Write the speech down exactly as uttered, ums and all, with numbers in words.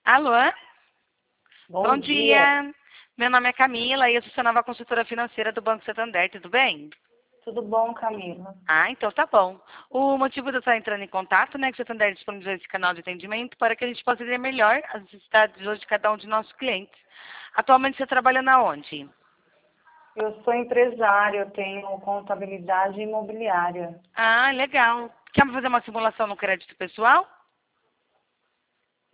Alô? Bom, Bom dia. dia. Meu nome é Camila e eu sou a nova consultora financeira do Banco Santander, tudo bem? Tudo bom, Camila? Ah, então tá bom. O motivo de eu estar entrando em contato, né, é que o Santander disponibilizou esse canal de atendimento para que a gente possa entender melhor as necessidades de hoje de cada um de nossos clientes. Atualmente você trabalha na onde? Eu sou empresária, eu tenho contabilidade imobiliária. Ah, legal. Quer fazer uma simulação no crédito pessoal?